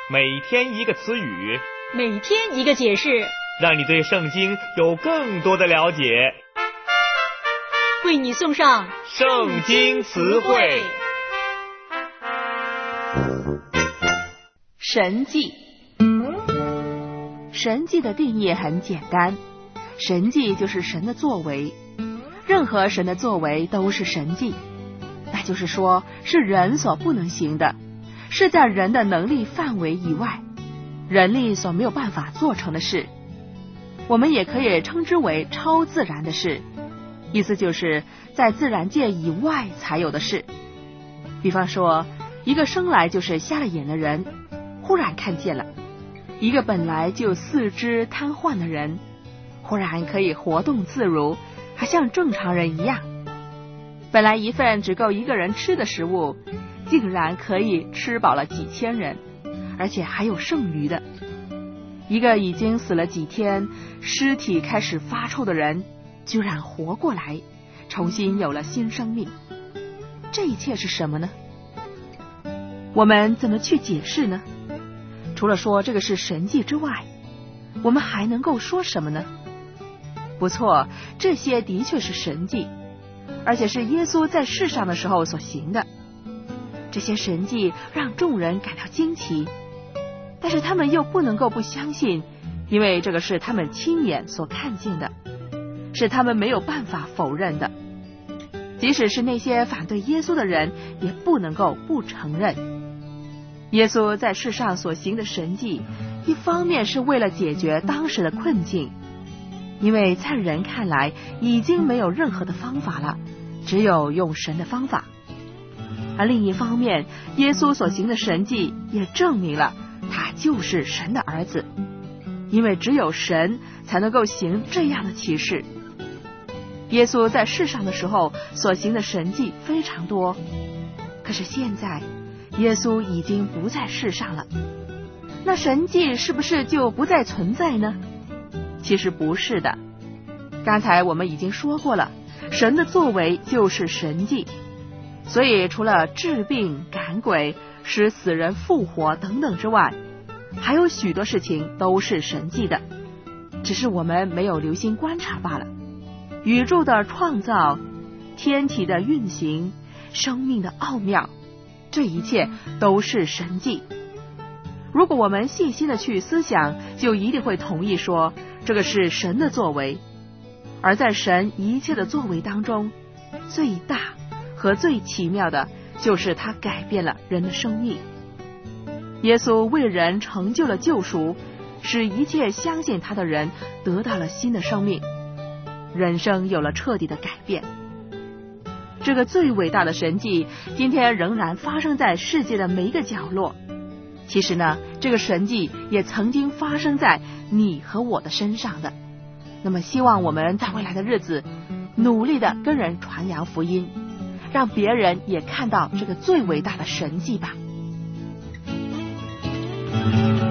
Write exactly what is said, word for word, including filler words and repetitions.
每天一个词语， 每天一个解释， 让你对圣经有更多的了解。 为你送上圣经词汇。 神迹。神迹的定义很简单，神迹就是神的作为，任何神的作为都是神迹，那就是说是人所不能行的，是在人的能力范围以外，人力所没有办法做成的事。我们也可以称之为超自然的事，意思就是在自然界以外才有的事。比方说，一个生来就是瞎了眼的人忽然看见了，一个本来就四肢瘫痪的人忽然可以活动自如，还像正常人一样。本来一份只够一个人吃的食物，竟然可以吃饱了几千人，而且还有剩余的。一个已经死了几天，尸体开始发臭的人居然活过来，重新有了新生命。这一切是什么呢？我们怎么去解释呢？除了说这个是神迹之外，我们还能够说什么呢？不错，这些的确是神迹，而且是耶稣在世上的时候所行的。这些神迹让众人感到惊奇，但是他们又不能够不相信，因为这个是他们亲眼所看见的，是他们没有办法否认的。即使是那些反对耶稣的人，也不能够不承认。耶稣在世上所行的神迹，一方面是为了解决当时的困境，因为在人看来已经没有任何的方法了，只有用神的方法。而另一方面，耶稣所行的神迹也证明了他就是神的儿子，因为只有神才能够行这样的奇事。耶稣在世上的时候所行的神迹非常多，可是现在耶稣已经不在世上了，那神迹是不是就不再存在呢？其实不是的。刚才我们已经说过了，神的作为就是神迹，所以除了治病、赶鬼、使死人复活等等之外，还有许多事情都是神迹的，只是我们没有留心观察罢了。宇宙的创造、天体的运行、生命的奥妙，这一切都是神迹。如果我们细心的去思想，就一定会同意说，这个是神的作为。而在神一切的作为当中，最大和最奇妙的就是他改变了人的生命。耶稣为人成就了救赎，使一切相信他的人得到了新的生命，人生有了彻底的改变。这个最伟大的神迹今天仍然发生在世界的每一个角落。其实呢，这个神迹也曾经发生在你和我的身上的。那么希望我们在未来的日子努力的跟人传扬福音，让别人也看到这个最伟大的神迹吧。